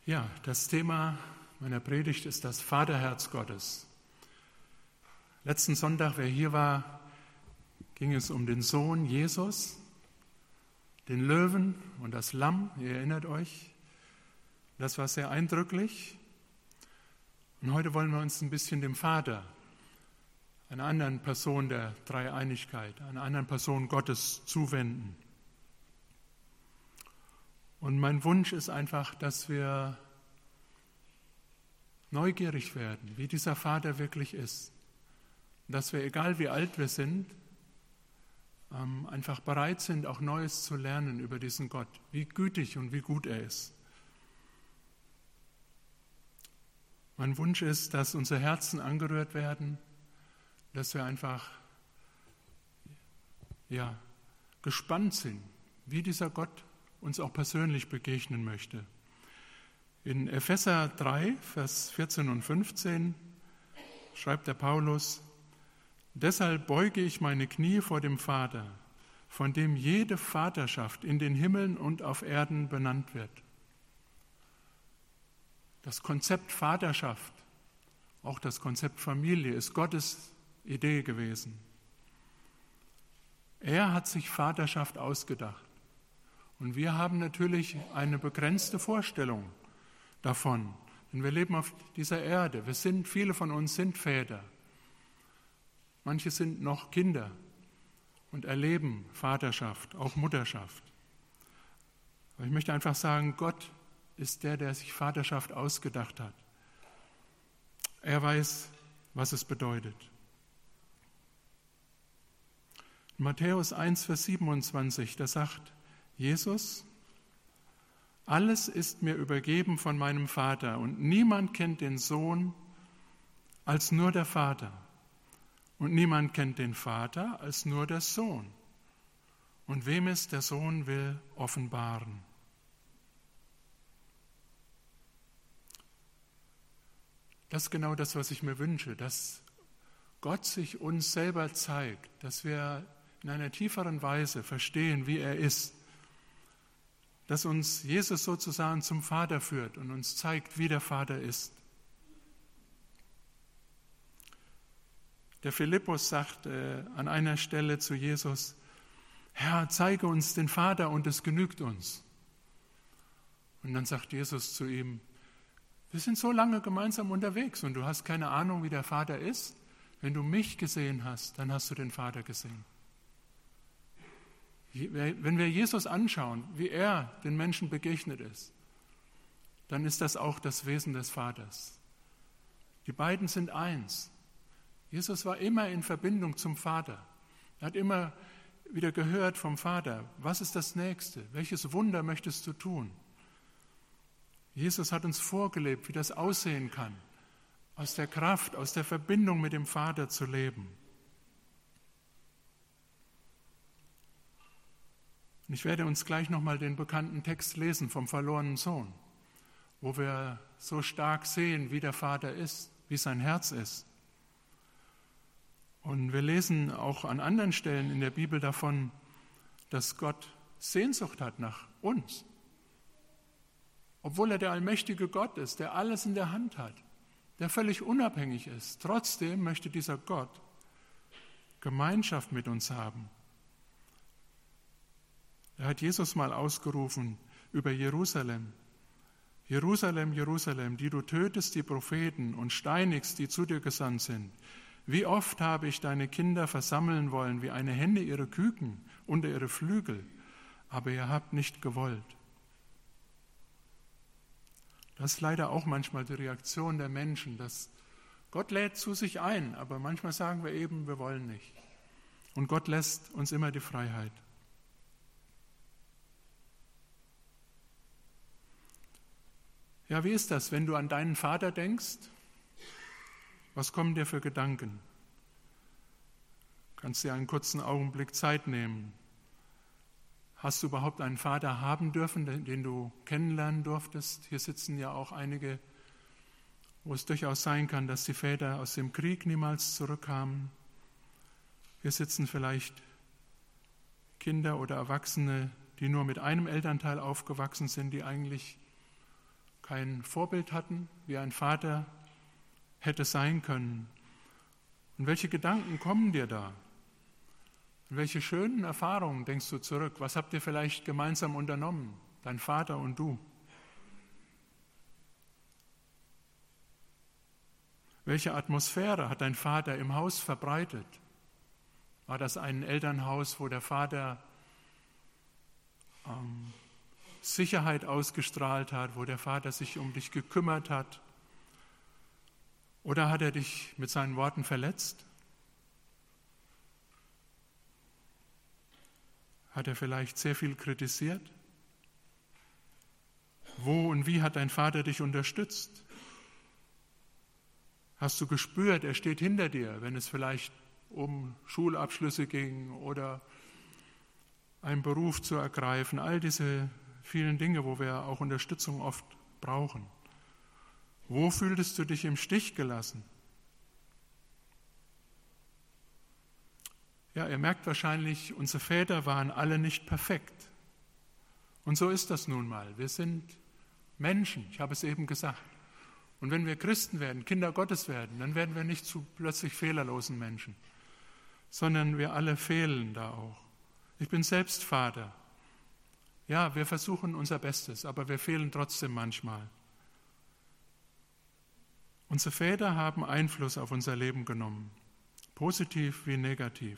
Ja, das Thema meiner Predigt ist das Vaterherz Gottes. Letzten Sonntag, wer hier war, ging es um den Sohn Jesus, den Löwen und das Lamm, ihr erinnert euch. Das war sehr eindrücklich. Und heute wollen wir uns ein bisschen dem Vater, einer anderen Person der Dreieinigkeit, einer anderen Person Gottes zuwenden. Und mein Wunsch ist einfach, dass wir neugierig werden, wie dieser Vater wirklich ist. Dass wir, egal wie alt wir sind, einfach bereit sind, auch Neues zu lernen über diesen Gott, wie gütig und wie gut er ist. Mein Wunsch ist, dass unsere Herzen angerührt werden, dass wir einfach gespannt sind, wie dieser Gott uns auch persönlich begegnen möchte. In Epheser 3, Vers 14 und 15 schreibt der Paulus: Deshalb beuge ich meine Knie vor dem Vater, von dem jede Vaterschaft in den Himmeln und auf Erden benannt wird. Das Konzept Vaterschaft, auch das Konzept Familie, ist Gottes Idee gewesen. Er hat sich Vaterschaft ausgedacht. Und wir haben natürlich eine begrenzte Vorstellung davon. Denn wir leben auf dieser Erde. Viele von uns sind Väter. Manche sind noch Kinder und erleben Vaterschaft, auch Mutterschaft. Aber ich möchte einfach sagen, Gott ist der sich Vaterschaft ausgedacht hat. Er weiß, was es bedeutet. In Matthäus 1, Vers 27, da sagt Jesus: Alles ist mir übergeben von meinem Vater und niemand kennt den Sohn als nur der Vater. Und niemand kennt den Vater als nur der Sohn. Und wem es der Sohn will, offenbaren. Das ist genau das, was ich mir wünsche, dass Gott sich uns selber zeigt, dass wir in einer tieferen Weise verstehen, wie er ist, dass uns Jesus sozusagen zum Vater führt und uns zeigt, wie der Vater ist. Der Philippus sagt an einer Stelle zu Jesus: Herr, zeige uns den Vater und es genügt uns. Und dann sagt Jesus zu ihm: Wir sind so lange gemeinsam unterwegs und du hast keine Ahnung, wie der Vater ist. Wenn du mich gesehen hast, dann hast du den Vater gesehen. Wenn wir Jesus anschauen, wie er den Menschen begegnet ist, dann ist das auch das Wesen des Vaters. Die beiden sind eins. Jesus war immer in Verbindung zum Vater. Er hat immer wieder gehört vom Vater: Was ist das Nächste? Welches Wunder möchtest du tun? Jesus hat uns vorgelebt, wie das aussehen kann, aus der Kraft, aus der Verbindung mit dem Vater zu leben. Und ich werde uns gleich nochmal den bekannten Text lesen vom verlorenen Sohn, wo wir so stark sehen, wie der Vater ist, wie sein Herz ist. Und wir lesen auch an anderen Stellen in der Bibel davon, dass Gott Sehnsucht hat nach uns. Obwohl er der allmächtige Gott ist, der alles in der Hand hat, der völlig unabhängig ist, trotzdem möchte dieser Gott Gemeinschaft mit uns haben. Er hat Jesus mal ausgerufen über Jerusalem: Jerusalem, Jerusalem, die du tötest die Propheten und steinigst, die zu dir gesandt sind. Wie oft habe ich deine Kinder versammeln wollen, wie eine Henne ihre Küken unter ihre Flügel, aber ihr habt nicht gewollt. Das ist leider auch manchmal die Reaktion der Menschen, dass Gott lädt zu sich ein, aber manchmal sagen wir eben, wir wollen nicht. Und Gott lässt uns immer die Freiheit. Ja, wie ist das, wenn du an deinen Vater denkst? Was kommen dir für Gedanken? Kannst dir einen kurzen Augenblick Zeit nehmen. Hast du überhaupt einen Vater haben dürfen, den du kennenlernen durftest? Hier sitzen ja auch einige, wo es durchaus sein kann, dass die Väter aus dem Krieg niemals zurückkamen. Hier sitzen vielleicht Kinder oder Erwachsene, die nur mit einem Elternteil aufgewachsen sind, die eigentlich kein Vorbild hatten, wie ein Vater hätte sein können. Und welche Gedanken kommen dir da? Und welche schönen Erfahrungen denkst du zurück? Was habt ihr vielleicht gemeinsam unternommen, dein Vater und du? Welche Atmosphäre hat dein Vater im Haus verbreitet? War das ein Elternhaus, wo der Vater Sicherheit ausgestrahlt hat, wo der Vater sich um dich gekümmert hat? Oder hat er dich mit seinen Worten verletzt? Hat er vielleicht sehr viel kritisiert? Wo und wie hat dein Vater dich unterstützt? Hast du gespürt, er steht hinter dir, wenn es vielleicht um Schulabschlüsse ging oder einen Beruf zu ergreifen, all diese vielen Dinge, wo wir auch Unterstützung oft brauchen. Wo fühltest du dich im Stich gelassen? Ja, ihr merkt wahrscheinlich, unsere Väter waren alle nicht perfekt. Und so ist das nun mal. Wir sind Menschen, ich habe es eben gesagt. Und wenn wir Christen werden, Kinder Gottes werden, dann werden wir nicht zu plötzlich fehlerlosen Menschen, sondern wir alle fehlen da auch. Ich bin selbst Vater. Ja, wir versuchen unser Bestes, aber wir fehlen trotzdem manchmal. Unsere Väter haben Einfluss auf unser Leben genommen, positiv wie negativ.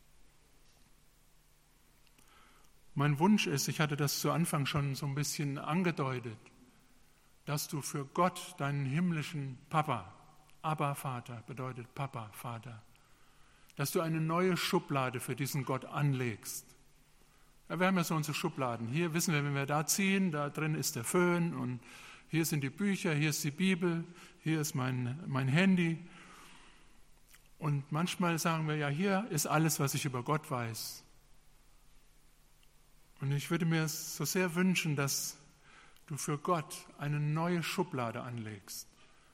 Mein Wunsch ist, ich hatte das zu Anfang schon so ein bisschen angedeutet, dass du für Gott, deinen himmlischen Papa, Abba Vater bedeutet Papa, Vater, dass du eine neue Schublade für diesen Gott anlegst. Ja, wir haben ja so unsere Schubladen. Hier wissen wir, wenn wir da ziehen, da drin ist der Föhn und hier sind die Bücher, hier ist die Bibel, hier ist mein Handy. Und manchmal sagen wir, ja, hier ist alles, was ich über Gott weiß. Und ich würde mir so sehr wünschen, dass du für Gott eine neue Schublade anlegst.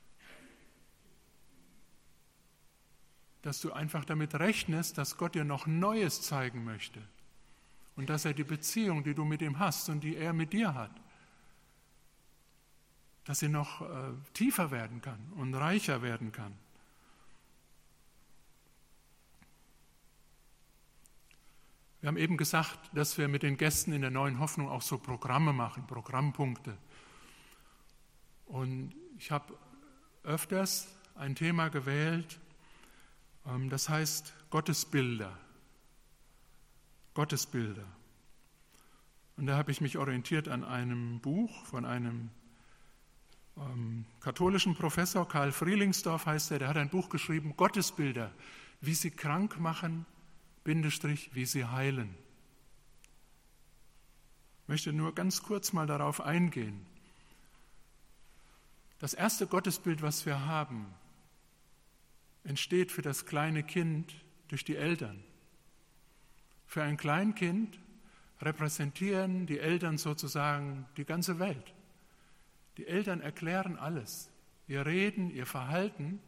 Dass du einfach damit rechnest, dass Gott dir noch Neues zeigen möchte. Und dass er die Beziehung, die du mit ihm hast und die er mit dir hat, dass sie noch tiefer werden kann und reicher werden kann. Wir haben eben gesagt, dass wir mit den Gästen in der Neuen Hoffnung auch so Programme machen, Programmpunkte. Und ich habe öfters ein Thema gewählt, das heißt Gottesbilder. Gottesbilder. Und da habe ich mich orientiert an einem Buch von einem katholischen Professor, Karl Frielingsdorf heißt er, der hat ein Buch geschrieben, Gottesbilder, wie sie krank machen, wie sie heilen. Ich möchte nur ganz kurz mal darauf eingehen. Das erste Gottesbild, was wir haben, entsteht für das kleine Kind durch die Eltern. Für ein Kleinkind repräsentieren die Eltern sozusagen die ganze Welt. Die Eltern erklären alles. Ihr Reden, ihr Verhalten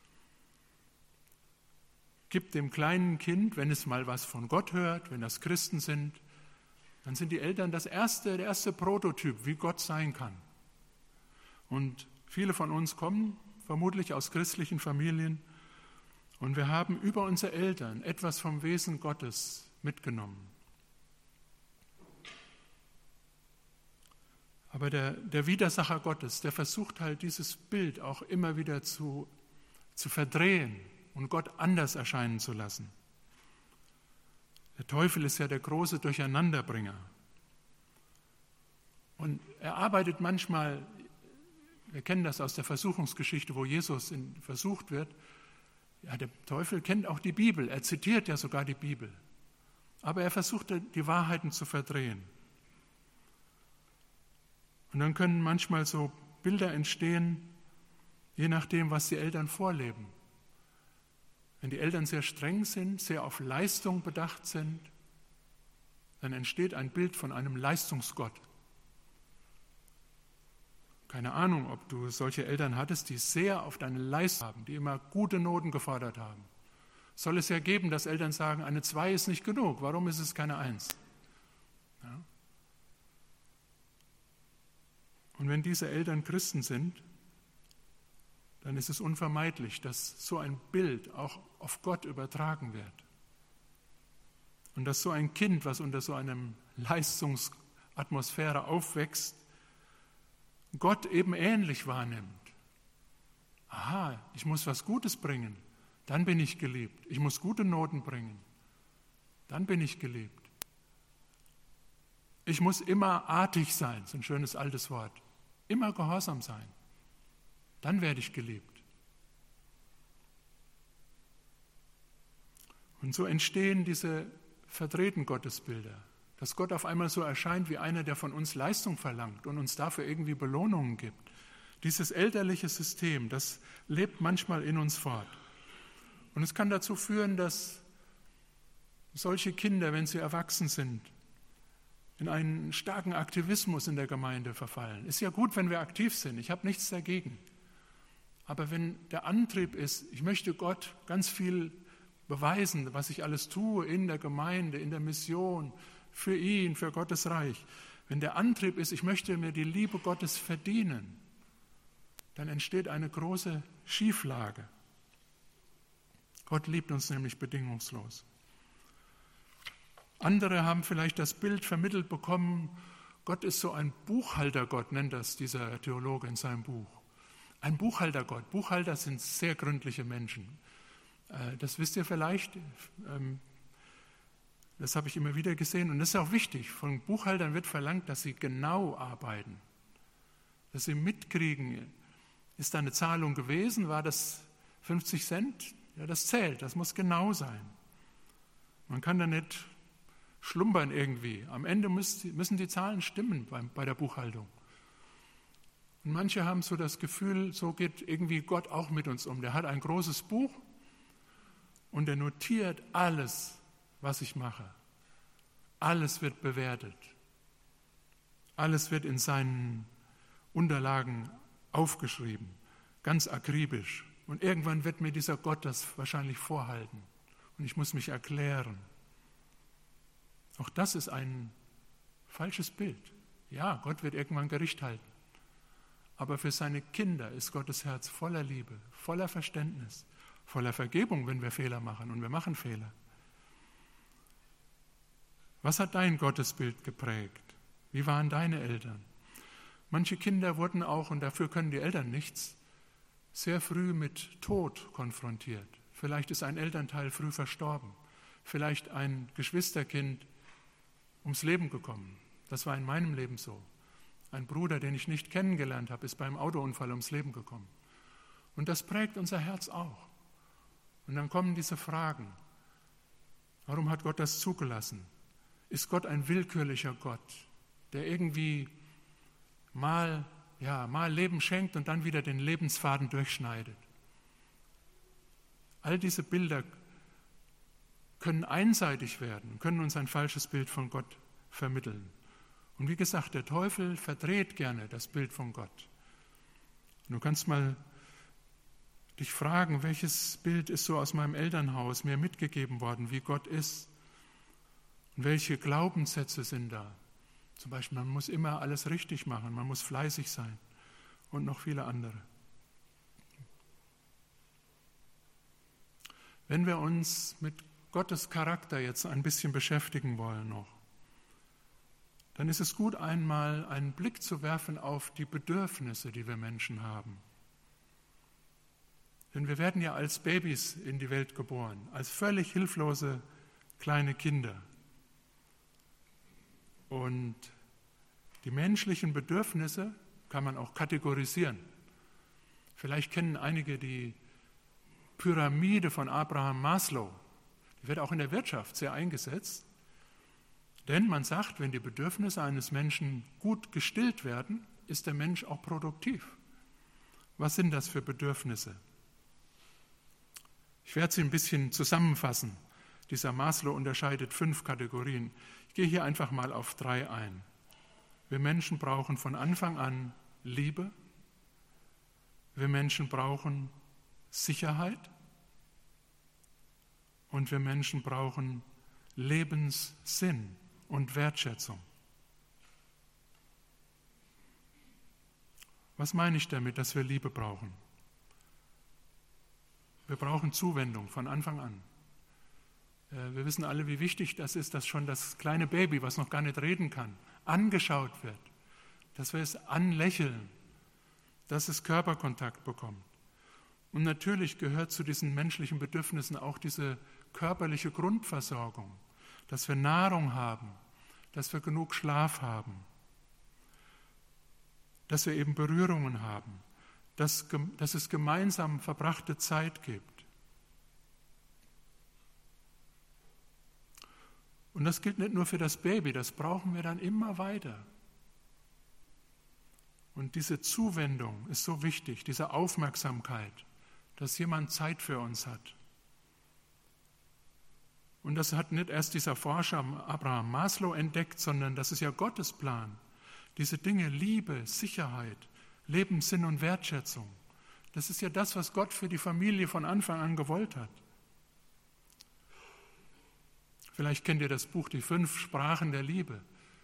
gibt dem kleinen Kind, wenn es mal was von Gott hört, wenn das Christen sind, dann sind die Eltern der erste Prototyp, wie Gott sein kann. Und viele von uns kommen vermutlich aus christlichen Familien und wir haben über unsere Eltern etwas vom Wesen Gottes mitgenommen. Aber der Widersacher Gottes, der versucht halt dieses Bild auch immer wieder zu verdrehen und Gott anders erscheinen zu lassen. Der Teufel ist ja der große Durcheinanderbringer. Und er arbeitet manchmal, wir kennen das aus der Versuchungsgeschichte, wo Jesus versucht wird, ja, der Teufel kennt auch die Bibel, er zitiert ja sogar die Bibel. Aber er versucht, die Wahrheiten zu verdrehen. Und dann können manchmal so Bilder entstehen, je nachdem, was die Eltern vorleben. Wenn die Eltern sehr streng sind, sehr auf Leistung bedacht sind, dann entsteht ein Bild von einem Leistungsgott. Keine Ahnung, ob du solche Eltern hattest, die sehr auf deine Leistung haben, die immer gute Noten gefordert haben. Soll es ja geben, dass Eltern sagen, eine 2 ist nicht genug, warum ist es keine 1? Ja. Und wenn diese Eltern Christen sind, dann ist es unvermeidlich, dass so ein Bild auch auf Gott übertragen wird. Und dass so ein Kind, was unter so einem Leistungsatmosphäre aufwächst, Gott eben ähnlich wahrnimmt. Aha, ich muss was Gutes bringen, dann bin ich geliebt. Ich muss gute Noten bringen, dann bin ich geliebt. Ich muss immer artig sein, so ein schönes altes Wort. Immer gehorsam sein, dann werde ich geliebt. Und so entstehen diese verdrehten Gottesbilder, dass Gott auf einmal so erscheint wie einer, der von uns Leistung verlangt und uns dafür irgendwie Belohnungen gibt. Dieses elterliche System, das lebt manchmal in uns fort. Und es kann dazu führen, dass solche Kinder, wenn sie erwachsen sind, in einen starken Aktivismus in der Gemeinde verfallen. Ist ja gut, wenn wir aktiv sind, ich habe nichts dagegen. Aber wenn der Antrieb ist, ich möchte Gott ganz viel beweisen, was ich alles tue in der Gemeinde, in der Mission, für ihn, für Gottes Reich. Wenn der Antrieb ist, ich möchte mir die Liebe Gottes verdienen, dann entsteht eine große Schieflage. Gott liebt uns nämlich bedingungslos. Andere haben vielleicht das Bild vermittelt bekommen, Gott ist so ein Buchhaltergott, nennt das dieser Theologe in seinem Buch. Ein Buchhaltergott. Buchhalter sind sehr gründliche Menschen. Das wisst ihr vielleicht, das habe ich immer wieder gesehen und das ist auch wichtig. Von Buchhaltern wird verlangt, dass sie genau arbeiten, dass sie mitkriegen, ist da eine Zahlung gewesen, war das 50 Cent? Ja, das zählt, das muss genau sein. Man kann da nicht schlumpern irgendwie. Am Ende müssen die Zahlen stimmen bei der Buchhaltung. Und manche haben so das Gefühl, so geht irgendwie Gott auch mit uns um. Der hat ein großes Buch und er notiert alles, was ich mache. Alles wird bewertet. Alles wird in seinen Unterlagen aufgeschrieben, ganz akribisch. Und irgendwann wird mir dieser Gott das wahrscheinlich vorhalten. Und ich muss mich erklären. Auch das ist ein falsches Bild. Ja, Gott wird irgendwann Gericht halten. Aber für seine Kinder ist Gottes Herz voller Liebe, voller Verständnis, voller Vergebung, wenn wir Fehler machen. Und wir machen Fehler. Was hat dein Gottesbild geprägt? Wie waren deine Eltern? Manche Kinder wurden auch, und dafür können die Eltern nichts, sehr früh mit Tod konfrontiert. Vielleicht ist ein Elternteil früh verstorben. Vielleicht ein Geschwisterkind ums Leben gekommen. Das war in meinem Leben so. Ein Bruder, den ich nicht kennengelernt habe, ist beim Autounfall ums Leben gekommen. Und das prägt unser Herz auch. Und dann kommen diese Fragen. Warum hat Gott das zugelassen? Ist Gott ein willkürlicher Gott, der irgendwie mal Leben schenkt und dann wieder den Lebensfaden durchschneidet? All diese Bilder können einseitig werden, können uns ein falsches Bild von Gott vermitteln. Und wie gesagt, der Teufel verdreht gerne das Bild von Gott. Und du kannst mal dich fragen, welches Bild ist so aus meinem Elternhaus mir mitgegeben worden, wie Gott ist? Und welche Glaubenssätze sind da? Zum Beispiel, man muss immer alles richtig machen, man muss fleißig sein und noch viele andere. Wenn wir uns mit Gottes Charakter jetzt ein bisschen beschäftigen wollen noch, dann ist es gut, einmal einen Blick zu werfen auf die Bedürfnisse, die wir Menschen haben. Denn wir werden ja als Babys in die Welt geboren, als völlig hilflose kleine Kinder. Und die menschlichen Bedürfnisse kann man auch kategorisieren. Vielleicht kennen einige die Pyramide von Abraham Maslow. Die wird auch in der Wirtschaft sehr eingesetzt. Denn man sagt, wenn die Bedürfnisse eines Menschen gut gestillt werden, ist der Mensch auch produktiv. Was sind das für Bedürfnisse? Ich werde sie ein bisschen zusammenfassen. Dieser Maslow unterscheidet 5 Kategorien. Ich gehe hier einfach mal auf 3 ein. Wir Menschen brauchen von Anfang an Liebe. Wir Menschen brauchen Sicherheit. Und wir Menschen brauchen Lebenssinn und Wertschätzung. Was meine ich damit, dass wir Liebe brauchen? Wir brauchen Zuwendung von Anfang an. Wir wissen alle, wie wichtig das ist, dass schon das kleine Baby, was noch gar nicht reden kann, angeschaut wird, dass wir es anlächeln, dass es Körperkontakt bekommt. Und natürlich gehört zu diesen menschlichen Bedürfnissen auch diese körperliche Grundversorgung, dass wir Nahrung haben, dass wir genug Schlaf haben, dass wir eben Berührungen haben, dass es gemeinsam verbrachte Zeit gibt. Und das gilt nicht nur für das Baby, das brauchen wir dann immer weiter. Und diese Zuwendung ist so wichtig, diese Aufmerksamkeit, dass jemand Zeit für uns hat. Und das hat nicht erst dieser Forscher Abraham Maslow entdeckt, sondern das ist ja Gottes Plan. Diese Dinge, Liebe, Sicherheit, Lebenssinn und Wertschätzung, das ist ja das, was Gott für die Familie von Anfang an gewollt hat. Vielleicht kennt ihr das Buch Die 5 Sprachen der Liebe.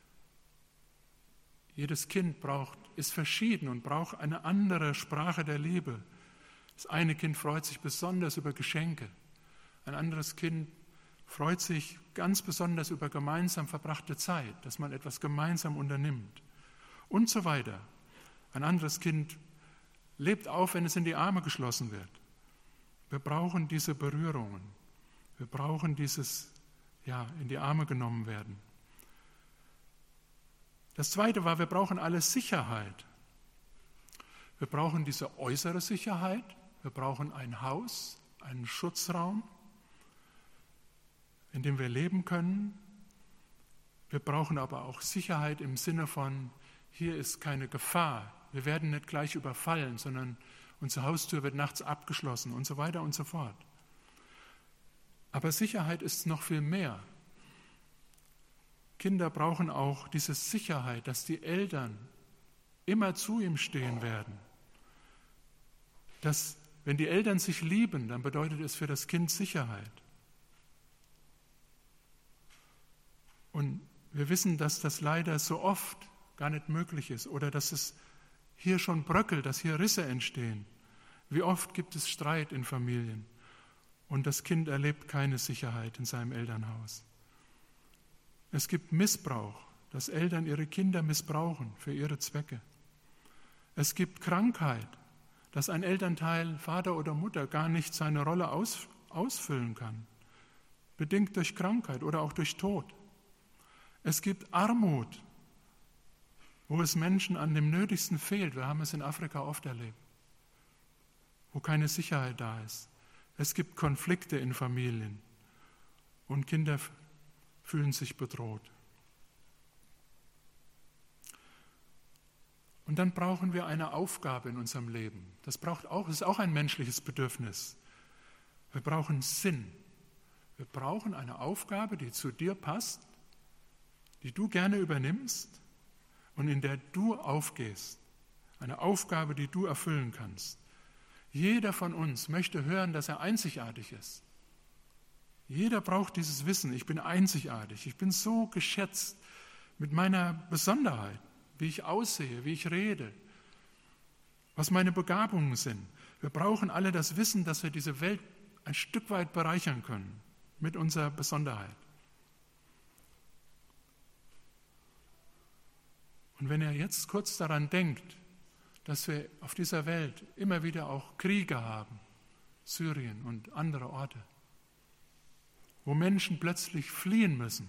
Jedes Kind ist verschieden und braucht eine andere Sprache der Liebe. Das eine Kind freut sich besonders über Geschenke. Ein anderes Kind freut sich ganz besonders über gemeinsam verbrachte Zeit, dass man etwas gemeinsam unternimmt und so weiter. Ein anderes Kind lebt auf, wenn es in die Arme geschlossen wird. Wir brauchen diese Berührungen. Wir brauchen dieses in die Arme genommen werden. Das Zweite war, wir brauchen alle Sicherheit. Wir brauchen diese äußere Sicherheit, wir brauchen ein Haus, einen Schutzraum, in dem wir leben können. Wir brauchen aber auch Sicherheit im Sinne von, hier ist keine Gefahr, wir werden nicht gleich überfallen, sondern unsere Haustür wird nachts abgeschlossen und so weiter und so fort. Aber Sicherheit ist noch viel mehr. Kinder brauchen auch diese Sicherheit, dass die Eltern immer zu ihm stehen werden. Dass, wenn die Eltern sich lieben, dann bedeutet es für das Kind Sicherheit. Und wir wissen, dass das leider so oft gar nicht möglich ist oder dass es hier schon bröckelt, dass hier Risse entstehen. Wie oft gibt es Streit in Familien? Und das Kind erlebt keine Sicherheit in seinem Elternhaus. Es gibt Missbrauch, dass Eltern ihre Kinder missbrauchen für ihre Zwecke. Es gibt Krankheit, dass ein Elternteil, Vater oder Mutter, gar nicht seine Rolle ausfüllen kann, bedingt durch Krankheit oder auch durch Tod. Es gibt Armut, wo es Menschen an dem Nötigsten fehlt. Wir haben es in Afrika oft erlebt, wo keine Sicherheit da ist. Es gibt Konflikte in Familien und Kinder fühlen sich bedroht. Und dann brauchen wir eine Aufgabe in unserem Leben. Das ist auch ein menschliches Bedürfnis. Wir brauchen Sinn. Wir brauchen eine Aufgabe, die zu dir passt, die du gerne übernimmst und in der du aufgehst. Eine Aufgabe, die du erfüllen kannst. Jeder von uns möchte hören, dass er einzigartig ist. Jeder braucht dieses Wissen, ich bin einzigartig, ich bin so geschätzt mit meiner Besonderheit, wie ich aussehe, wie ich rede, was meine Begabungen sind. Wir brauchen alle das Wissen, dass wir diese Welt ein Stück weit bereichern können mit unserer Besonderheit. Und wenn ihr jetzt kurz daran denkt, dass wir auf dieser Welt immer wieder auch Kriege haben, Syrien und andere Orte, wo Menschen plötzlich fliehen müssen,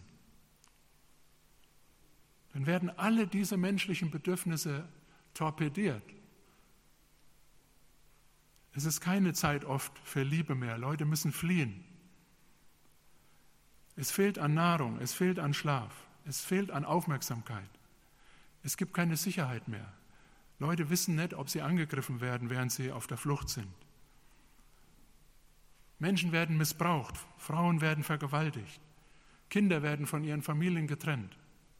dann werden alle diese menschlichen Bedürfnisse torpediert. Es ist keine Zeit oft für Liebe mehr. Leute müssen fliehen. Es fehlt an Nahrung, es fehlt an Schlaf, es fehlt an Aufmerksamkeit. Es gibt keine Sicherheit mehr. Leute wissen nicht, ob sie angegriffen werden, während sie auf der Flucht sind. Menschen werden missbraucht, Frauen werden vergewaltigt, Kinder werden von ihren Familien getrennt.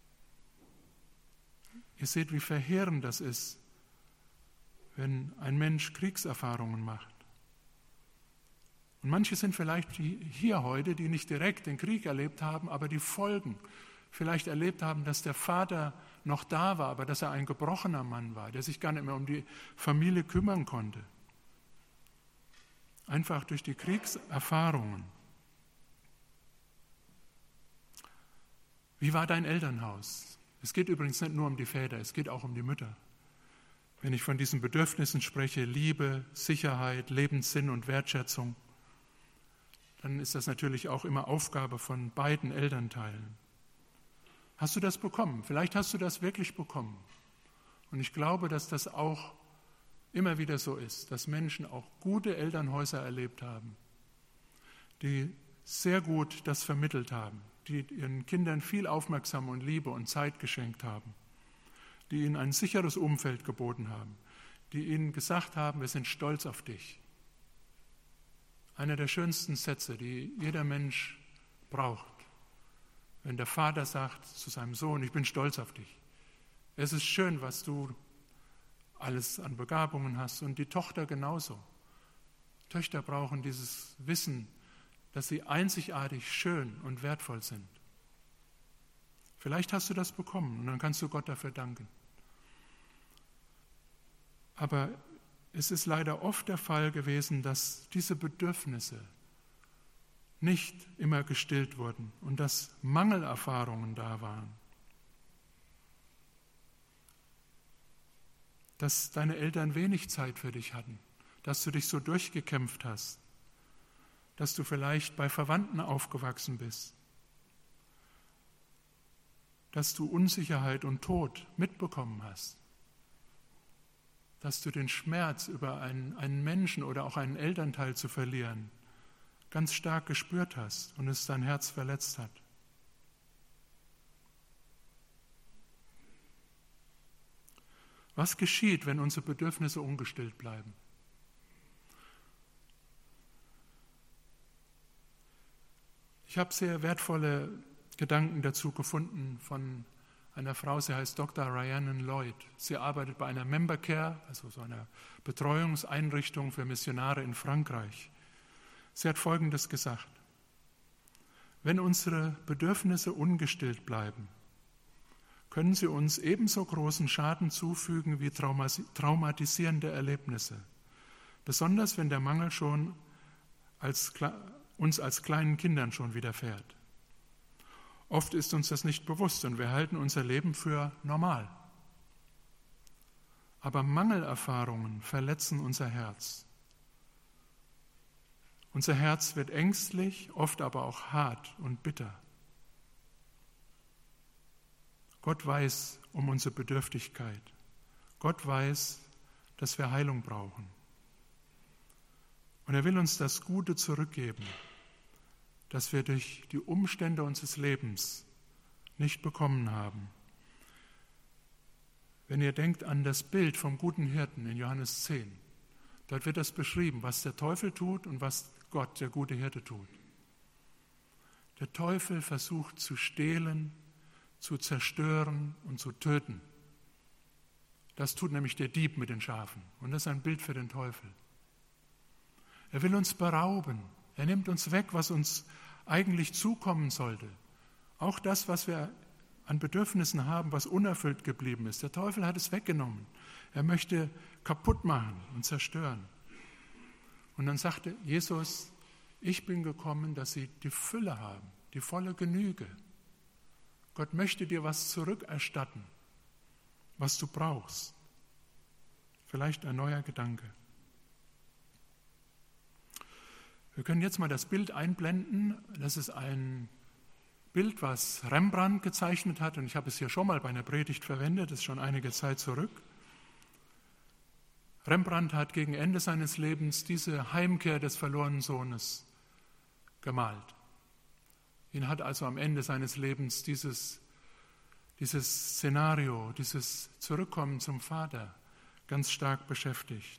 Ihr seht, wie verheerend das ist, wenn ein Mensch Kriegserfahrungen macht. Und manche sind vielleicht hier heute, die nicht direkt den Krieg erlebt haben, aber die Folgen vielleicht erlebt haben, dass der Vater noch da war, aber dass er ein gebrochener Mann war, der sich gar nicht mehr um die Familie kümmern konnte. Einfach durch die Kriegserfahrungen. Wie war dein Elternhaus? Es geht übrigens nicht nur um die Väter, es geht auch um die Mütter. Wenn ich von diesen Bedürfnissen spreche, Liebe, Sicherheit, Lebenssinn und Wertschätzung, dann ist das natürlich auch immer Aufgabe von beiden Elternteilen. Hast du das bekommen? Vielleicht hast du das wirklich bekommen. Und ich glaube, dass das auch immer wieder so ist, dass Menschen auch gute Elternhäuser erlebt haben, die sehr gut das vermittelt haben, die ihren Kindern viel Aufmerksamkeit und Liebe und Zeit geschenkt haben, die ihnen ein sicheres Umfeld geboten haben, die ihnen gesagt haben, wir sind stolz auf dich. Einer der schönsten Sätze, die jeder Mensch braucht, wenn der Vater sagt zu seinem Sohn, ich bin stolz auf dich. Es ist schön, was du alles an Begabungen hast und die Tochter genauso. Töchter brauchen dieses Wissen, dass sie einzigartig schön und wertvoll sind. Vielleicht hast du das bekommen und dann kannst du Gott dafür danken. Aber es ist leider oft der Fall gewesen, dass diese Bedürfnisse nicht immer gestillt wurden und dass Mangelerfahrungen da waren. Dass deine Eltern wenig Zeit für dich hatten, dass du dich so durchgekämpft hast, dass du vielleicht bei Verwandten aufgewachsen bist, dass du Unsicherheit und Tod mitbekommen hast, dass du den Schmerz über einen Menschen oder auch einen Elternteil zu verlieren ganz stark gespürt hast und es dein Herz verletzt hat. Was geschieht, wenn unsere Bedürfnisse ungestillt bleiben? Ich habe sehr wertvolle Gedanken dazu gefunden von einer Frau, sie heißt Dr. Rhiannon Lloyd. Sie arbeitet bei einer Member Care, also so einer Betreuungseinrichtung für Missionare in Frankreich. Sie hat Folgendes gesagt: Wenn unsere Bedürfnisse ungestillt bleiben, können sie uns ebenso großen Schaden zufügen wie traumatisierende Erlebnisse, besonders wenn der Mangel schon uns als kleinen Kindern schon widerfährt. Oft ist uns das nicht bewusst und wir halten unser Leben für normal. Aber Mangelerfahrungen verletzen unser Herz. Unser Herz wird ängstlich, oft aber auch hart und bitter. Gott weiß um unsere Bedürftigkeit. Gott weiß, dass wir Heilung brauchen. Und er will uns das Gute zurückgeben, das wir durch die Umstände unseres Lebens nicht bekommen haben. Wenn ihr denkt an das Bild vom guten Hirten in Johannes 10, dort wird das beschrieben, was der Teufel tut und was Gott, der gute Hirte, tut. Der Teufel versucht zu stehlen, zu zerstören und zu töten. Das tut nämlich der Dieb mit den Schafen. Und das ist ein Bild für den Teufel. Er will uns berauben. Er nimmt uns weg, was uns eigentlich zukommen sollte. Auch das, was wir an Bedürfnissen haben, was unerfüllt geblieben ist. Der Teufel hat es weggenommen. Er möchte kaputt machen und zerstören. Und dann sagte Jesus, ich bin gekommen, dass sie die Fülle haben, die volle Genüge. Gott möchte dir was zurückerstatten, was du brauchst. Vielleicht ein neuer Gedanke. Wir können jetzt mal das Bild einblenden. Das ist ein Bild, was Rembrandt gezeichnet hat. Und ich habe es hier schon mal bei einer Predigt verwendet, das ist schon einige Zeit zurück. Rembrandt hat gegen Ende seines Lebens diese Heimkehr des verlorenen Sohnes gemalt. Ihn hat also am Ende seines Lebens dieses Szenario, dieses Zurückkommen zum Vater ganz stark beschäftigt.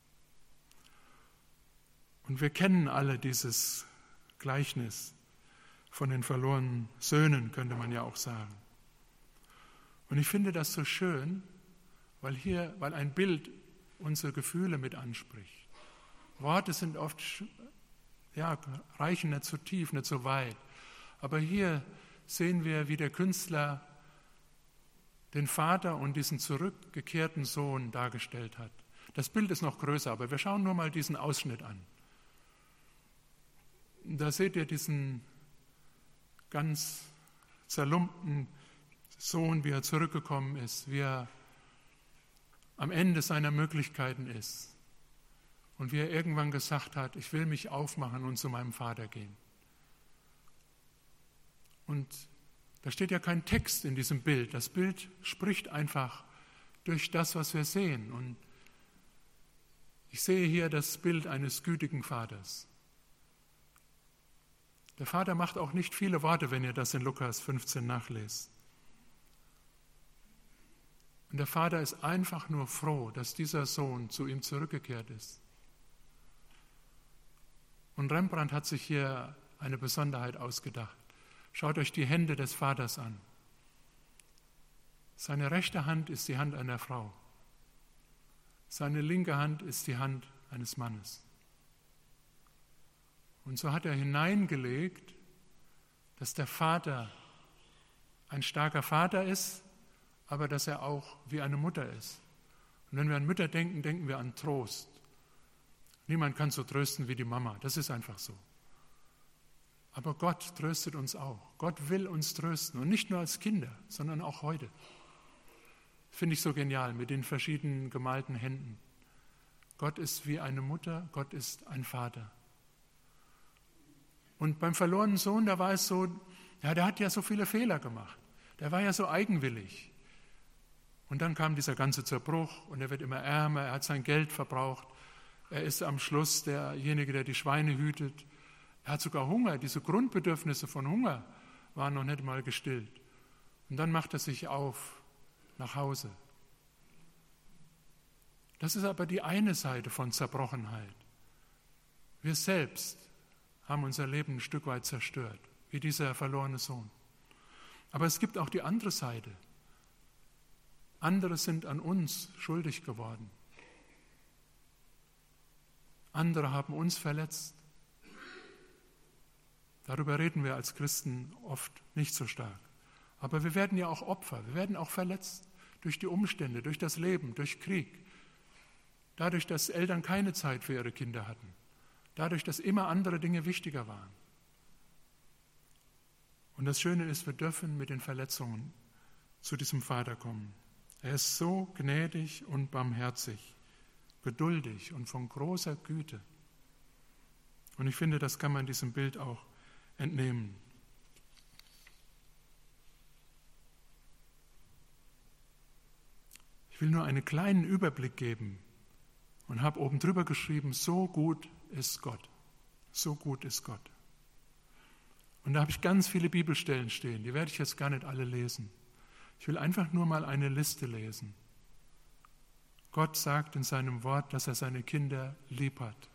Und wir kennen alle dieses Gleichnis von den verlorenen Söhnen, könnte man ja auch sagen. Und ich finde das so schön, weil ein Bild unsere Gefühle mit anspricht. Worte sind oft, reichen nicht so tief, nicht so weit. Aber hier sehen wir, wie der Künstler den Vater und diesen zurückgekehrten Sohn dargestellt hat. Das Bild ist noch größer, aber wir schauen nur mal diesen Ausschnitt an. Da seht ihr diesen ganz zerlumpten Sohn, wie er zurückgekommen ist, wie er am Ende seiner Möglichkeiten ist und wie er irgendwann gesagt hat, ich will mich aufmachen und zu meinem Vater gehen. Und da steht ja kein Text in diesem Bild. Das Bild spricht einfach durch das, was wir sehen. Und ich sehe hier das Bild eines gütigen Vaters. Der Vater macht auch nicht viele Worte, wenn ihr das in Lukas 15 nachlest. Und der Vater ist einfach nur froh, dass dieser Sohn zu ihm zurückgekehrt ist. Und Rembrandt hat sich hier eine Besonderheit ausgedacht. Schaut euch die Hände des Vaters an. Seine rechte Hand ist die Hand einer Frau. Seine linke Hand ist die Hand eines Mannes. Und so hat er hineingelegt, dass der Vater ein starker Vater ist, aber dass er auch wie eine Mutter ist. Und wenn wir an Mütter denken, denken wir an Trost. Niemand kann so trösten wie die Mama, das ist einfach so. Aber Gott tröstet uns auch. Gott will uns trösten und nicht nur als Kinder, sondern auch heute. Finde ich so genial mit den verschiedenen gemalten Händen. Gott ist wie eine Mutter, Gott ist ein Vater. Und beim verlorenen Sohn, da war es so, ja, der hat ja so viele Fehler gemacht. Der war ja so eigenwillig. Und dann kam dieser ganze Zerbruch und er wird immer ärmer, er hat sein Geld verbraucht. Er ist am Schluss derjenige, der die Schweine hütet. Er hat sogar Hunger, diese Grundbedürfnisse von Hunger waren noch nicht mal gestillt. Und dann macht er sich auf nach Hause. Das ist aber die eine Seite von Zerbrochenheit. Wir selbst haben unser Leben ein Stück weit zerstört, wie dieser verlorene Sohn. Aber es gibt auch die andere Seite. Andere sind an uns schuldig geworden. Andere haben uns verletzt. Darüber reden wir als Christen oft nicht so stark. Aber wir werden ja auch Opfer, wir werden auch verletzt durch die Umstände, durch das Leben, durch Krieg. Dadurch, dass Eltern keine Zeit für ihre Kinder hatten. Dadurch, dass immer andere Dinge wichtiger waren. Und das Schöne ist, wir dürfen mit den Verletzungen zu diesem Vater kommen. Er ist so gnädig und barmherzig, geduldig und von großer Güte. Und ich finde, das kann man diesem Bild auch entnehmen. Ich will nur einen kleinen Überblick geben und habe oben drüber geschrieben, so gut ist Gott. So gut ist Gott. Und da habe ich ganz viele Bibelstellen stehen, die werde ich jetzt gar nicht alle lesen. Ich will einfach nur mal eine Liste lesen. Gott sagt in seinem Wort, dass er seine Kinder lieb hat.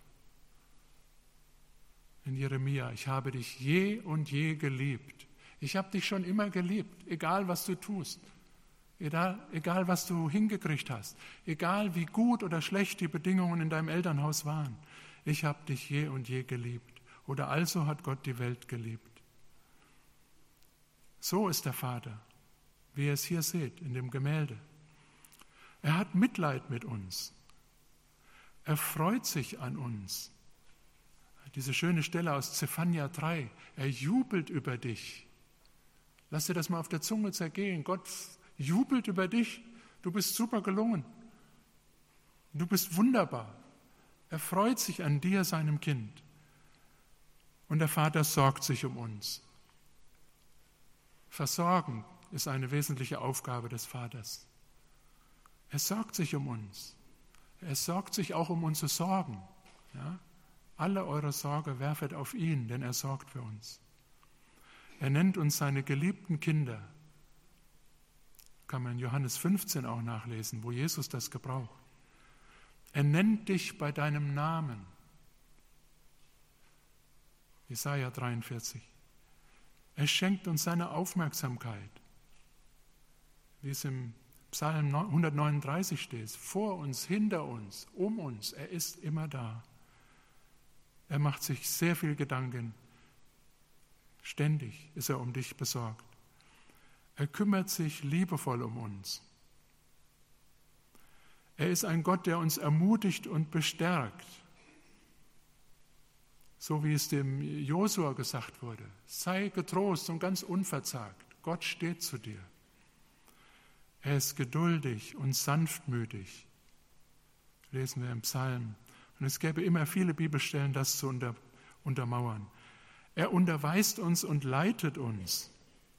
In Jeremia, ich habe dich je und je geliebt. Ich habe dich schon immer geliebt, egal was du tust, egal was du hingekriegt hast, egal wie gut oder schlecht die Bedingungen in deinem Elternhaus waren. Ich habe dich je und je geliebt. Oder also hat Gott die Welt geliebt. So ist der Vater, wie ihr es hier seht in dem Gemälde. Er hat Mitleid mit uns. Er freut sich an uns. Diese schöne Stelle aus Zephania 3, er jubelt über dich. Lass dir das mal auf der Zunge zergehen. Gott jubelt über dich. Du bist super gelungen. Du bist wunderbar. Er freut sich an dir, seinem Kind. Und der Vater sorgt sich um uns. Versorgen ist eine wesentliche Aufgabe des Vaters. Er sorgt sich um uns. Er sorgt sich auch um unsere Sorgen. Ja? Alle eure Sorge werfet auf ihn, denn er sorgt für uns. Er nennt uns seine geliebten Kinder. Kann man in Johannes 15 auch nachlesen, wo Jesus das gebraucht. Er nennt dich bei deinem Namen. Jesaja 43. Er schenkt uns seine Aufmerksamkeit, wie es im Psalm 139 steht. Vor uns, hinter uns, um uns. Er ist immer da. Er macht sich sehr viel Gedanken. Ständig ist er um dich besorgt. Er kümmert sich liebevoll um uns. Er ist ein Gott, der uns ermutigt und bestärkt. So wie es dem Josua gesagt wurde. Sei getrost und ganz unverzagt. Gott steht zu dir. Er ist geduldig und sanftmütig. Lesen wir im Psalm. Und es gäbe immer viele Bibelstellen, das zu untermauern. Er unterweist uns und leitet uns.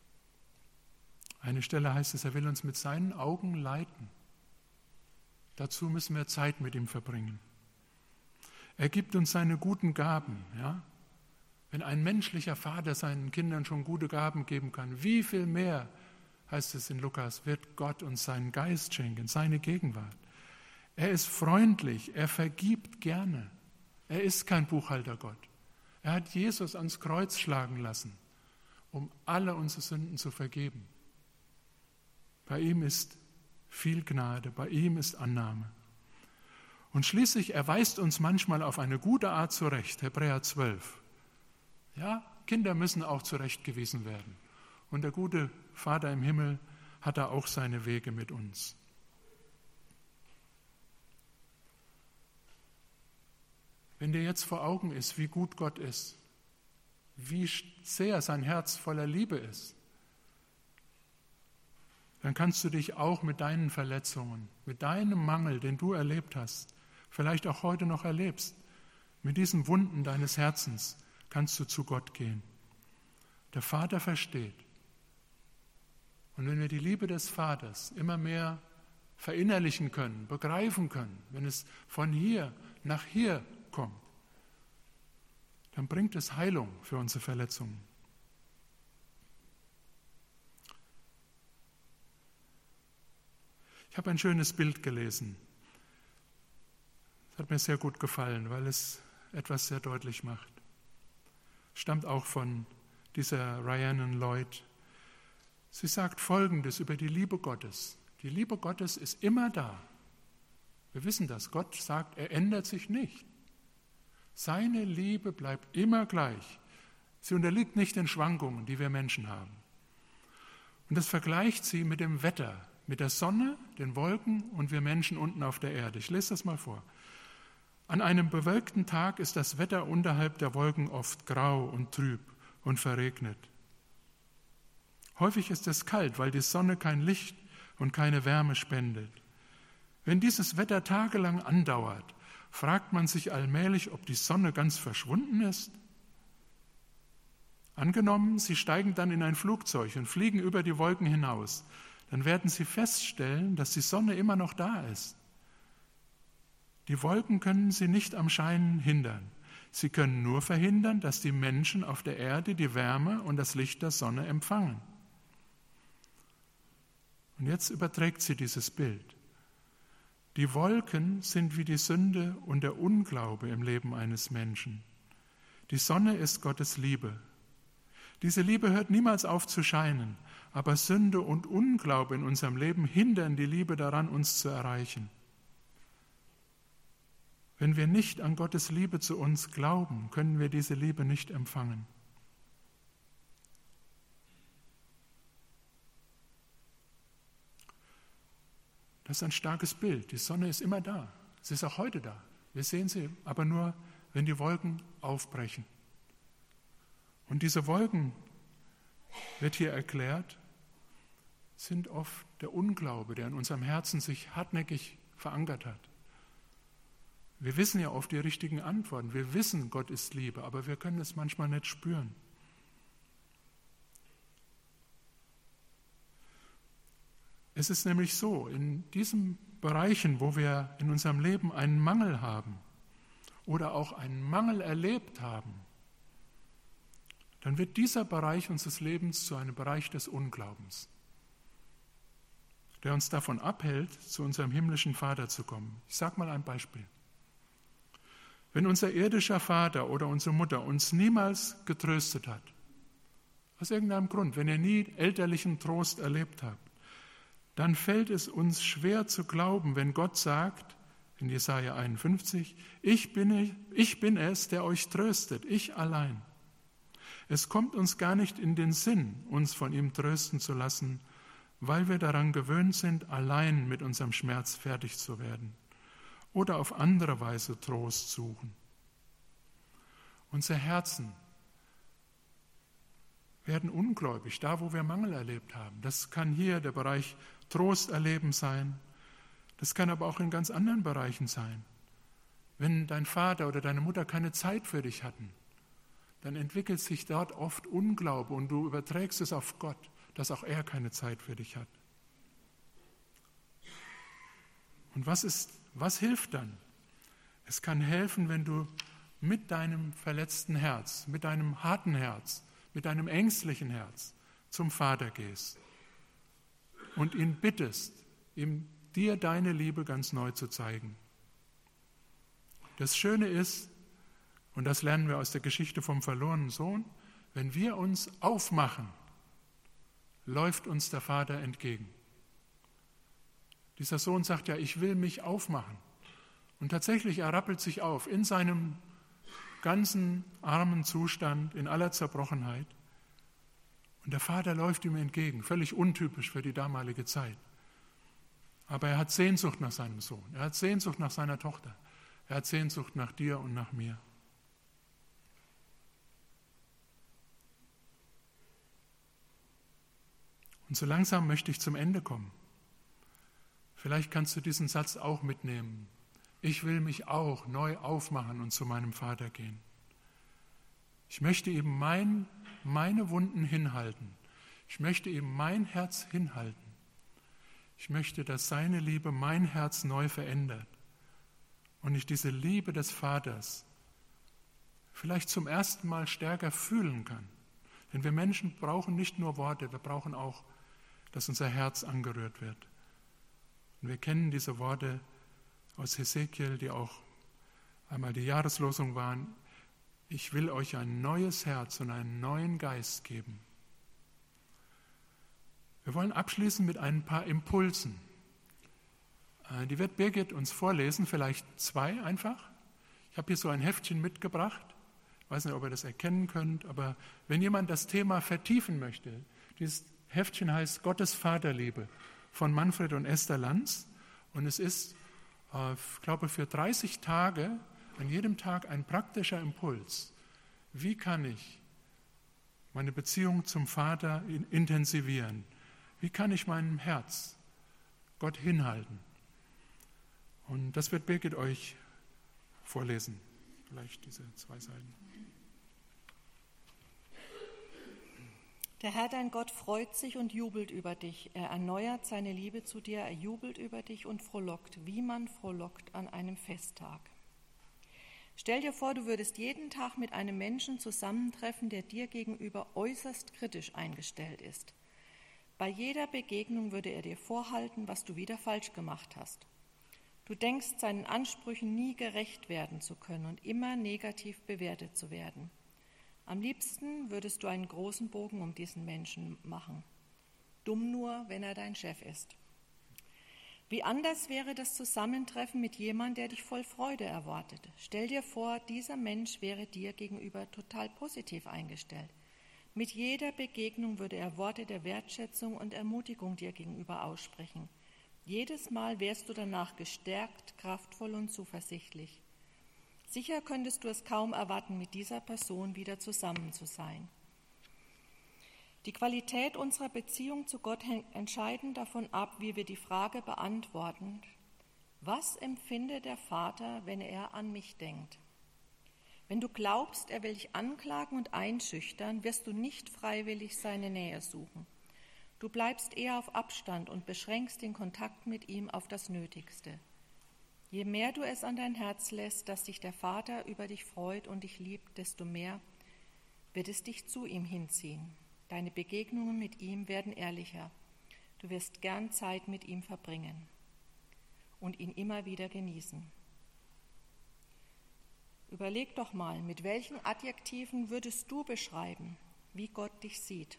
Eine Stelle heißt es, er will uns mit seinen Augen leiten. Dazu müssen wir Zeit mit ihm verbringen. Er gibt uns seine guten Gaben. Ja? Wenn ein menschlicher Vater seinen Kindern schon gute Gaben geben kann, wie viel mehr, heißt es in Lukas, wird Gott uns seinen Geist schenken, seine Gegenwart. Er ist freundlich, er vergibt gerne. Er ist kein Buchhaltergott. Er hat Jesus ans Kreuz schlagen lassen, um alle unsere Sünden zu vergeben. Bei ihm ist viel Gnade, bei ihm ist Annahme. Und schließlich erweist uns manchmal auf eine gute Art zurecht, Hebräer 12. Ja, Kinder müssen auch zurechtgewiesen werden. Und der gute Vater im Himmel hat da auch seine Wege mit uns. Wenn dir jetzt vor Augen ist, wie gut Gott ist, wie sehr sein Herz voller Liebe ist, dann kannst du dich auch mit deinen Verletzungen, mit deinem Mangel, den du erlebt hast, vielleicht auch heute noch erlebst, mit diesen Wunden deines Herzens kannst du zu Gott gehen. Der Vater versteht. Und wenn wir die Liebe des Vaters immer mehr verinnerlichen können, begreifen können, wenn es von hier nach hier kommt, dann bringt es Heilung für unsere Verletzungen. Ich habe ein schönes Bild gelesen. Das hat mir sehr gut gefallen, weil es etwas sehr deutlich macht. Stammt auch von dieser Rhiannon Lloyd. Sie sagt Folgendes über die Liebe Gottes. Die Liebe Gottes ist immer da. Wir wissen das. Gott sagt, er ändert sich nicht. Seine Liebe bleibt immer gleich. Sie unterliegt nicht den Schwankungen, die wir Menschen haben. Und das vergleicht sie mit dem Wetter, mit der Sonne, den Wolken und wir Menschen unten auf der Erde. Ich lese das mal vor. An einem bewölkten Tag ist das Wetter unterhalb der Wolken oft grau und trüb und verregnet. Häufig ist es kalt, weil die Sonne kein Licht und keine Wärme spendet. Wenn dieses Wetter tagelang andauert, fragt man sich allmählich, ob die Sonne ganz verschwunden ist. Angenommen, Sie steigen dann in ein Flugzeug und fliegen über die Wolken hinaus, dann werden Sie feststellen, dass die Sonne immer noch da ist. Die Wolken können Sie nicht am Scheinen hindern. Sie können nur verhindern, dass die Menschen auf der Erde die Wärme und das Licht der Sonne empfangen. Und jetzt überträgt sie dieses Bild. Die Wolken sind wie die Sünde und der Unglaube im Leben eines Menschen. Die Sonne ist Gottes Liebe. Diese Liebe hört niemals auf zu scheinen, aber Sünde und Unglaube in unserem Leben hindern die Liebe daran, uns zu erreichen. Wenn wir nicht an Gottes Liebe zu uns glauben, können wir diese Liebe nicht empfangen. Das ist ein starkes Bild. Die Sonne ist immer da. Sie ist auch heute da. Wir sehen sie aber nur, wenn die Wolken aufbrechen. Und diese Wolken, wird hier erklärt, sind oft der Unglaube, der in unserem Herzen sich hartnäckig verankert hat. Wir wissen ja oft die richtigen Antworten. Wir wissen, Gott ist Liebe, aber wir können es manchmal nicht spüren. Es ist nämlich so, in diesen Bereichen, wo wir in unserem Leben einen Mangel haben oder auch einen Mangel erlebt haben, dann wird dieser Bereich unseres Lebens zu einem Bereich des Unglaubens, der uns davon abhält, zu unserem himmlischen Vater zu kommen. Ich sage mal ein Beispiel. Wenn unser irdischer Vater oder unsere Mutter uns niemals getröstet hat, aus irgendeinem Grund, wenn ihr nie elterlichen Trost erlebt habt, dann fällt es uns schwer zu glauben, wenn Gott sagt, in Jesaja 51, ich bin es, der euch tröstet, ich allein. Es kommt uns gar nicht in den Sinn, uns von ihm trösten zu lassen weil wir daran gewöhnt sind, allein mit unserem Schmerz fertig zu werden oder auf andere Weise Trost suchen. Unsere Herzen werden ungläubig, da wo wir Mangel erlebt haben. Das kann hier der Bereich Trost erleben sein, das kann aber auch in ganz anderen Bereichen sein. Wenn dein Vater oder deine Mutter keine Zeit für dich hatten, dann entwickelt sich dort oft Unglaube und du überträgst es auf Gott, dass auch er keine Zeit für dich hat. Und was hilft dann? Es kann helfen, wenn du mit deinem verletzten Herz, mit deinem harten Herz, mit deinem ängstlichen Herz zum Vater gehst und ihn bittest, ihm dir deine Liebe ganz neu zu zeigen. Das Schöne ist, und das lernen wir aus der Geschichte vom verlorenen Sohn, wenn wir uns aufmachen, läuft uns der Vater entgegen. Dieser Sohn sagt ja, ich will mich aufmachen. Und tatsächlich, er rappelt sich auf in seinem ganzen armen Zustand, in aller Zerbrochenheit. Und der Vater läuft ihm entgegen, völlig untypisch für die damalige Zeit. Aber er hat Sehnsucht nach seinem Sohn, er hat Sehnsucht nach seiner Tochter, er hat Sehnsucht nach dir und nach mir. Und so langsam möchte ich zum Ende kommen. Vielleicht kannst du diesen Satz auch mitnehmen. Ich will mich auch neu aufmachen und zu meinem Vater gehen. Ich möchte ihm meine Wunden hinhalten. Ich möchte ihm mein Herz hinhalten. Ich möchte, dass seine Liebe mein Herz neu verändert und ich diese Liebe des Vaters vielleicht zum ersten Mal stärker fühlen kann. Denn wir Menschen brauchen nicht nur Worte, wir brauchen auch, dass unser Herz angerührt wird. Und wir kennen diese Worte aus Hesekiel, die auch einmal die Jahreslosung waren. Ich will euch ein neues Herz und einen neuen Geist geben. Wir wollen abschließen mit ein paar Impulsen. Die wird Birgit uns vorlesen, vielleicht 2 einfach. Ich habe hier so ein Heftchen mitgebracht. Ich weiß nicht, ob ihr das erkennen könnt, aber wenn jemand das Thema vertiefen möchte, dieses Heftchen heißt Gottes Vaterliebe von Manfred und Esther Lanz und es ist, ich glaube, für 30 Tage, an jedem Tag ein praktischer Impuls. Wie kann ich meine Beziehung zum Vater intensivieren? Wie kann ich meinem Herz Gott hinhalten? Und das wird Birgit euch vorlesen, vielleicht diese 2 Seiten. Der Herr, dein Gott, freut sich und jubelt über dich. Er erneuert seine Liebe zu dir, er jubelt über dich und frohlockt, wie man frohlockt an einem Festtag. Stell dir vor, du würdest jeden Tag mit einem Menschen zusammentreffen, der dir gegenüber äußerst kritisch eingestellt ist. Bei jeder Begegnung würde er dir vorhalten, was du wieder falsch gemacht hast. Du denkst, seinen Ansprüchen nie gerecht werden zu können und immer negativ bewertet zu werden. Am liebsten würdest du einen großen Bogen um diesen Menschen machen. Dumm nur, wenn er dein Chef ist. Wie anders wäre das Zusammentreffen mit jemandem, der dich voll Freude erwartet. Stell dir vor, dieser Mensch wäre dir gegenüber total positiv eingestellt. Mit jeder Begegnung würde er Worte der Wertschätzung und Ermutigung dir gegenüber aussprechen. Jedes Mal wärst du danach gestärkt, kraftvoll und zuversichtlich. Sicher könntest du es kaum erwarten, mit dieser Person wieder zusammen zu sein. Die Qualität unserer Beziehung zu Gott hängt entscheidend davon ab, wie wir die Frage beantworten: Was empfindet der Vater, wenn er an mich denkt? Wenn du glaubst, er will dich anklagen und einschüchtern, wirst du nicht freiwillig seine Nähe suchen. Du bleibst eher auf Abstand und beschränkst den Kontakt mit ihm auf das Nötigste. Je mehr du es an dein Herz lässt, dass sich der Vater über dich freut und dich liebt, desto mehr wird es dich zu ihm hinziehen. Deine Begegnungen mit ihm werden ehrlicher. Du wirst gern Zeit mit ihm verbringen und ihn immer wieder genießen. Überleg doch mal, mit welchen Adjektiven würdest du beschreiben, wie Gott dich sieht?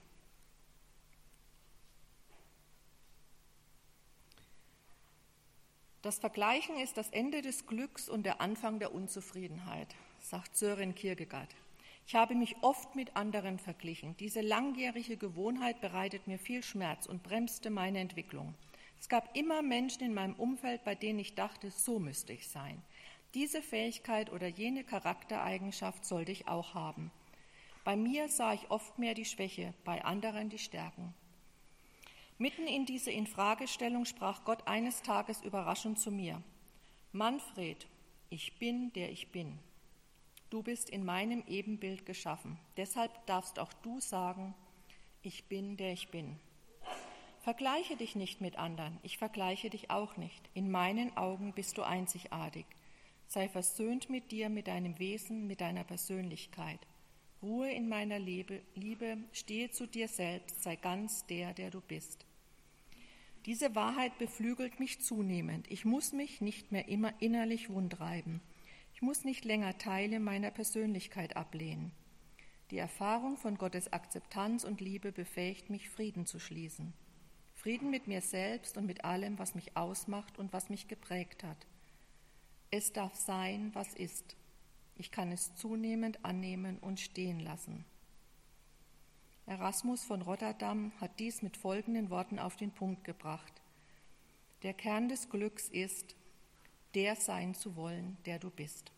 Das Vergleichen ist das Ende des Glücks und der Anfang der Unzufriedenheit, sagt Søren Kierkegaard. Ich habe mich oft mit anderen verglichen. Diese langjährige Gewohnheit bereitet mir viel Schmerz und bremste meine Entwicklung. Es gab immer Menschen in meinem Umfeld, bei denen ich dachte, so müsste ich sein. Diese Fähigkeit oder jene Charaktereigenschaft sollte ich auch haben. Bei mir sah ich oft mehr die Schwäche, bei anderen die Stärken. Mitten in diese Infragestellung sprach Gott eines Tages überraschend zu mir: Manfred, ich bin, der ich bin. Du bist in meinem Ebenbild geschaffen. Deshalb darfst auch du sagen, ich bin, der ich bin. Vergleiche dich nicht mit anderen, ich vergleiche dich auch nicht. In meinen Augen bist du einzigartig. Sei versöhnt mit dir, mit deinem Wesen, mit deiner Persönlichkeit. Ruhe in meiner Liebe, stehe zu dir selbst, sei ganz der, der du bist. Diese Wahrheit beflügelt mich zunehmend. Ich muss mich nicht mehr immer innerlich wundreiben. Ich muss nicht länger Teile meiner Persönlichkeit ablehnen. Die Erfahrung von Gottes Akzeptanz und Liebe befähigt mich, Frieden zu schließen. Frieden mit mir selbst und mit allem, was mich ausmacht und was mich geprägt hat. Es darf sein, was ist. Ich kann es zunehmend annehmen und stehen lassen. Erasmus von Rotterdam hat dies mit folgenden Worten auf den Punkt gebracht: Der Kern des Glücks ist, der sein zu wollen, der du bist.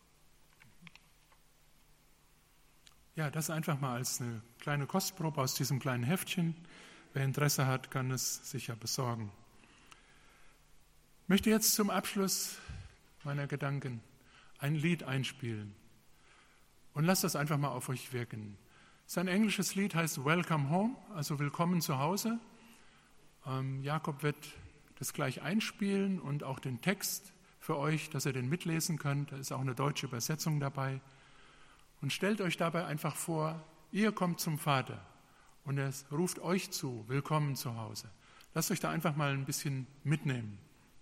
Ja, das einfach mal als eine kleine Kostprobe aus diesem kleinen Heftchen. Wer Interesse hat, kann es sicher besorgen. Ich möchte jetzt zum Abschluss meiner Gedanken ein Lied einspielen. Und lasst das einfach mal auf euch wirken. Sein englisches Lied heißt Welcome Home, also Willkommen zu Hause. Jakob wird das gleich einspielen und auch den Text für euch, dass ihr den mitlesen könnt. Da ist auch eine deutsche Übersetzung dabei. Und stellt euch dabei einfach vor, ihr kommt zum Vater und er ruft euch zu, willkommen zu Hause. Lasst euch da einfach mal ein bisschen mitnehmen.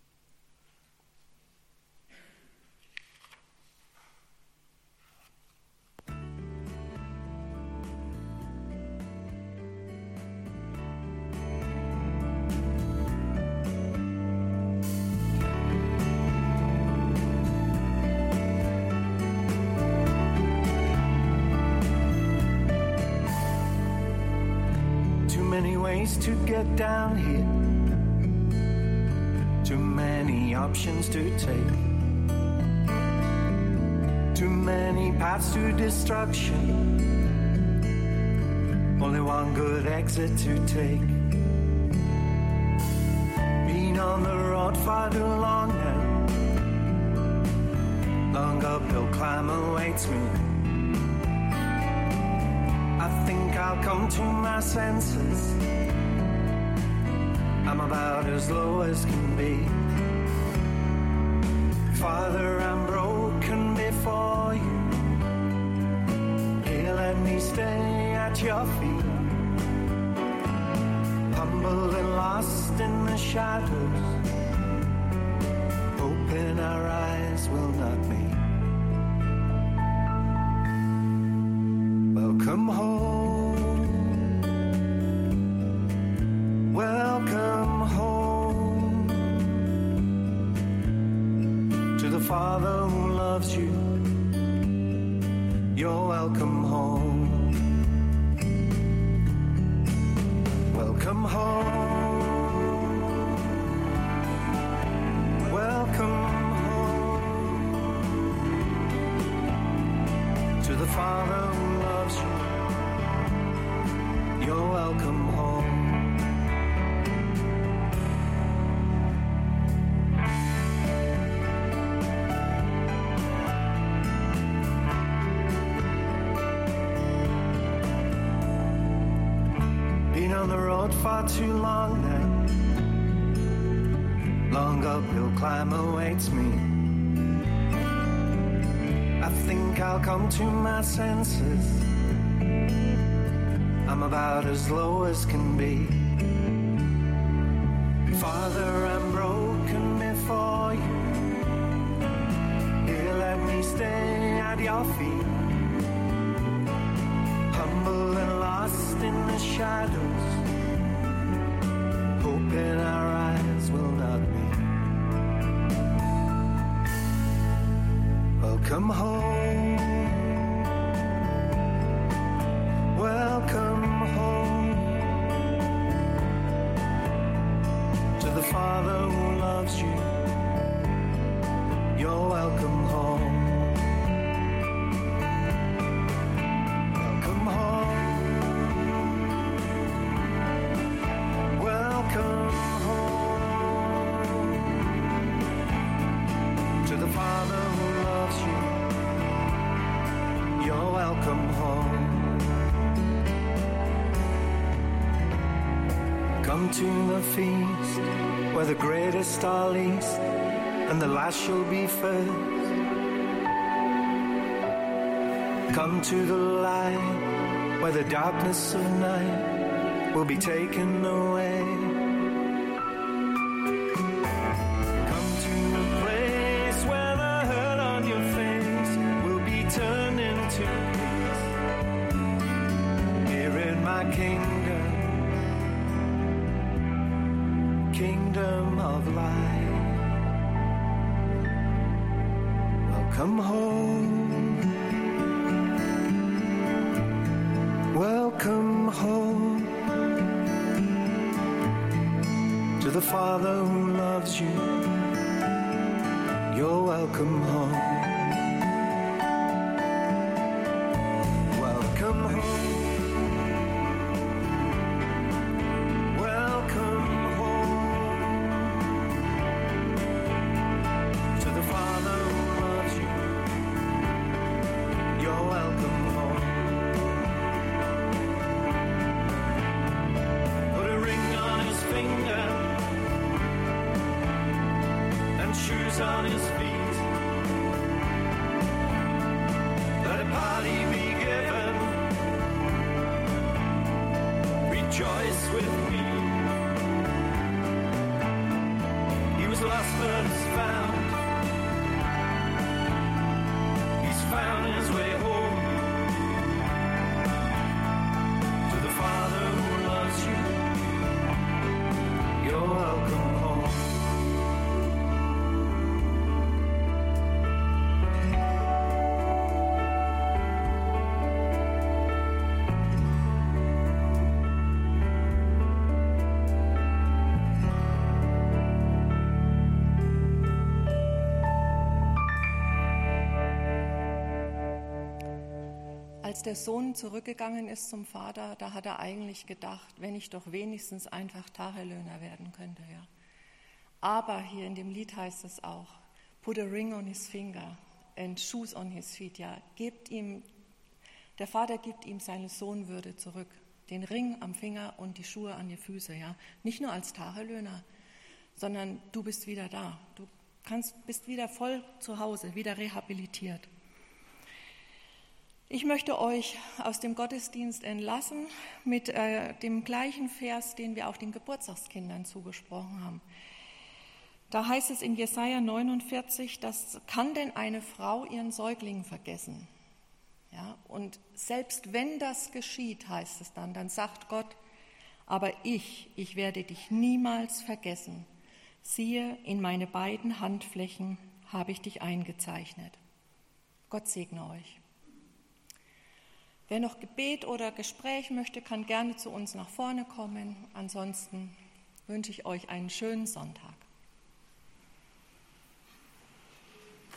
To get down here, too many options to take, too many paths to destruction, only one good exit to take. Been on the road far too long now, long uphill climb awaits me. I think I'll come to my senses. I'm about as low as can be. Father, I'm broken before you. Here, let me stay at your feet. Humble and lost in the shadows, hoping our eyes will not meet. Welcome home. Father who loves you, you're welcome home. Welcome home. Welcome home. To the Father who loves you, you're welcome home. Far too long now, long uphill climb awaits me. I think I'll come to my senses. I'm about as low as can be. Father, I'm broken before you. Here, let me stay at your feet. Humble and lost in the shadows, hoping our eyes will not meet. Welcome home. Come to the feast where the greatest are least and the last shall be first. Come to the light where the darkness of night will be taken away. Come to the place where the hurt on your face will be turned into peace. Here in my kingdom, kingdom of light. Welcome home. Welcome home to the Father who loves you. You're welcome home. Welcome home. Welcome home to the Father who loves you. You're welcome home. Finger and shoes on his feet. Let a party be given. Rejoice with me. He was lost but is found. He's found his way home to the Father who loves you. You're welcome home. Als der Sohn zurückgegangen ist zum Vater, da hat er eigentlich gedacht, wenn ich doch wenigstens einfach Tagelöhner werden könnte. Ja. Aber hier in dem Lied heißt es auch, put a ring on his finger and shoes on his feet. Ja. Der Vater gibt ihm seine Sohnwürde zurück, den Ring am Finger und die Schuhe an die Füße. Ja. Nicht nur als Tagelöhner, sondern du bist wieder da. Du bist wieder voll zu Hause, wieder rehabilitiert. Ich möchte euch aus dem Gottesdienst entlassen mit dem gleichen Vers, den wir auch den Geburtstagskindern zugesprochen haben. Da heißt es in Jesaja 49, das kann denn eine Frau ihren Säugling vergessen? Ja, und selbst wenn das geschieht, heißt es dann sagt Gott, aber ich werde dich niemals vergessen. Siehe, in meine beiden Handflächen habe ich dich eingezeichnet. Gott segne euch. Wer noch Gebet oder Gespräch möchte, kann gerne zu uns nach vorne kommen. Ansonsten wünsche ich euch einen schönen Sonntag.